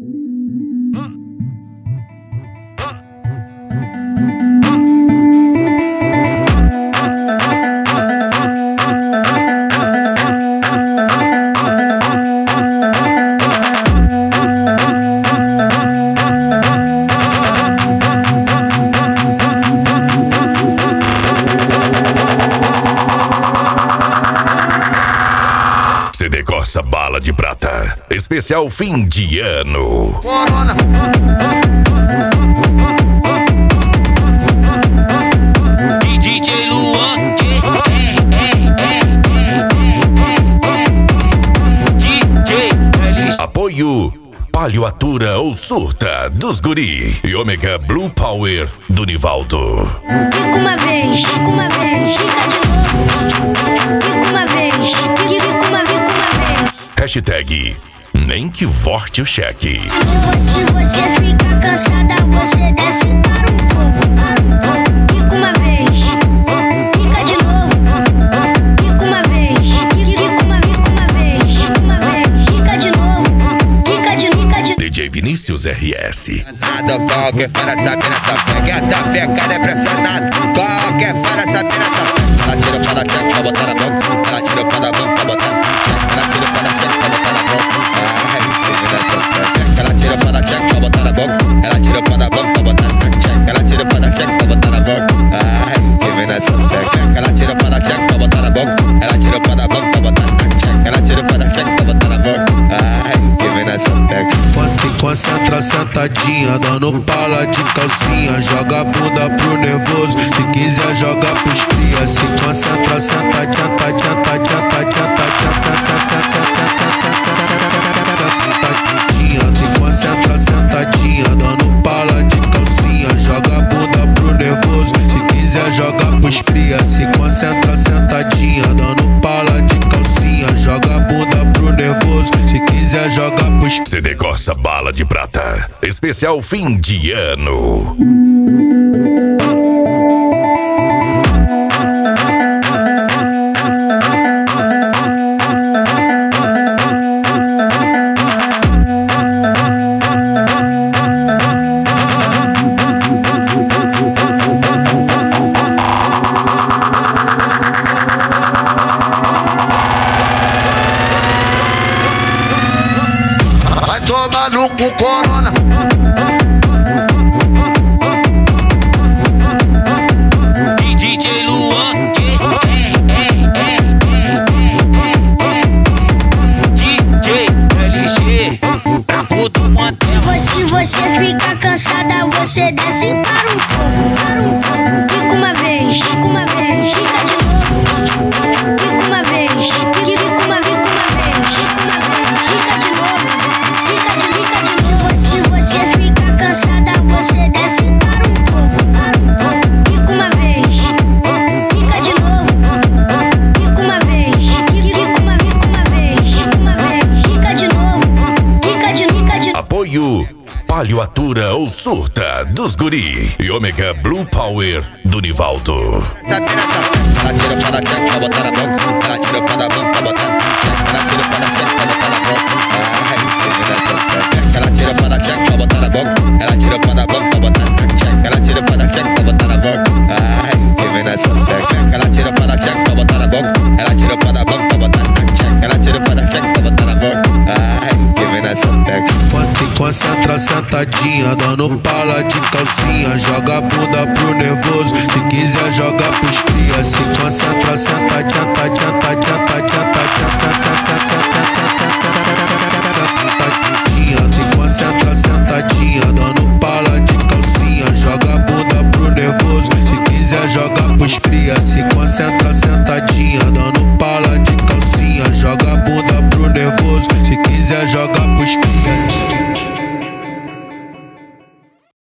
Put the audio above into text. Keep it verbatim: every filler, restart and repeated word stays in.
C D Corsa Bala de Prata, especial fim de ano. Corona. E D J Luan, D J Apoio Palhoatura ou Surta dos Guri e Ômega Blue Power do Nivaldo. Fica uma vez, fica uma vez, fica de novo. Fica uma vez, fica uma, fica uma vez. Hashtag nem que vorte o cheque. Se você ficar cansada, você desce para um pouco, para um pouco. Fica uma vez, fica de novo. Fica uma vez, fica uma, fica uma vez, fica uma vez. Fica de novo, fica de, fica de. D J Vinícius R S. Nada, qualquer fora sabe nessa pega. Tá fecada é pressionado. Qualquer fora sabe nessa pega. Ela tira para a cheque pra botar na boca. Ela tira para a boca pra botar na cheque. Ela tira para a cheque pra botar na boca. Ela tira para a cheque pra botar na boca. Ela tira para a boca pra botar na cheque. Ela tira para a cheque pra botar na boca. Ai, que vem nessa pega. Ela tira para a cheque pra botar na boca. Ela tira para a boca pra botar na cheque. Ela tira para a cheque pra botar na boca. Ai, que vem nessa pega. Se concentra sentadinha, dando pala de calcinha. Joga a bunda pro nervoso, se quiser joga pros cria. Se concentra sentadinha, tadinha, tadinha, tadinha, tadinha. Se concentra sentadinha, dando pala de calcinha. Joga a bunda pro nervoso, se quiser joga pros cria. Se concentra sentadinha, dando pala de calcinha. Joga a bunda pro nervoso, se quiser joga pros. C D Corsa Bala de Prata, especial fim de ano. vai tomar no cu, Corona. E D J Luan, D J L G, brabo do Montela. Se você ficar cansada, você desce para um pouco, para um pouco. Fica uma vez, fica uma vez, fica de novo. Fica uma vez, fica uma, fica uma vez, fica uma vez, fica de novo. Fica de, fica de novo. Se você ficar cansada, você desce para um pouco, para um pouco. Fica uma vez, fica de novo. Fica uma vez, fica uma, fica uma vez, fica uma vez, fica de novo. Fica de, fica de. Apoio Palhoatura ou Surta dos Guri e Ômega Blue Power do Nivaldo. Ela tira para a cheque pra botar na boca. Ela tira para a boca pra botar na cheque. Ela tira para a cheque pra botar na boca. Ai, que vem nessa pega. Ela tira para a cheque pra botar na boca. Ela tira para a boca pra botar na cheque. Ela tira para a cheque pra botar na boca. Ai, que vem nessa pega. Ela tira para a cheque pra botar na boca. Ela tira para a boca pra botar na cheque. Ela tira para a cheque pra botar na boca. Ai, que vem nessa pega. Se concentra sentadinha, dando pala de calcinha. Joga a bunda pro nervoso, se quiser joga pros cria. Se concentra sentadinha, tadinha,